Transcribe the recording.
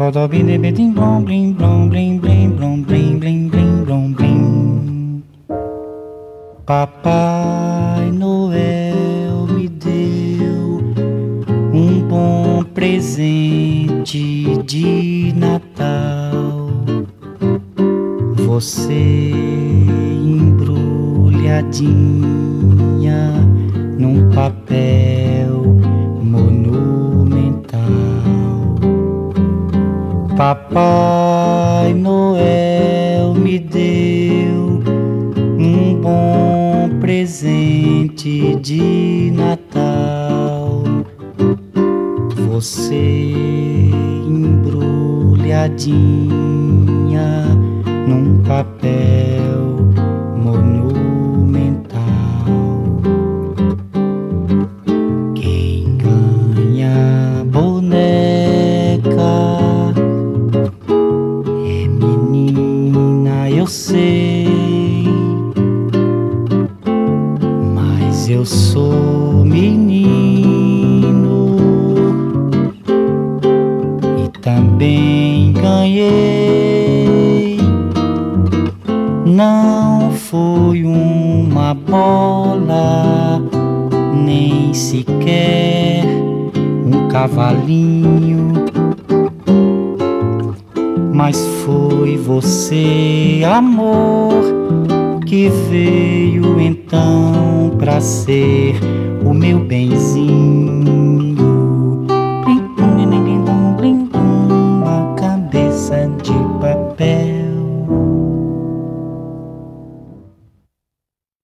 Codobine bedim blom blim blom blim blim blom blim blim blim blom blim. Papai Noel me deu um bom presente de Natal. Você embrulhadinha num papel monumental. Papai Noel me deu um bom presente de Natal. Você embrulhadinha num papel monumental. Quem ganha boneca é menina, eu sei, mas eu sou menino e também ganhei. Não foi uma bola, nem sequer um cavalinho, mas foi você, amor, que veio então pra ser o meu benzinho.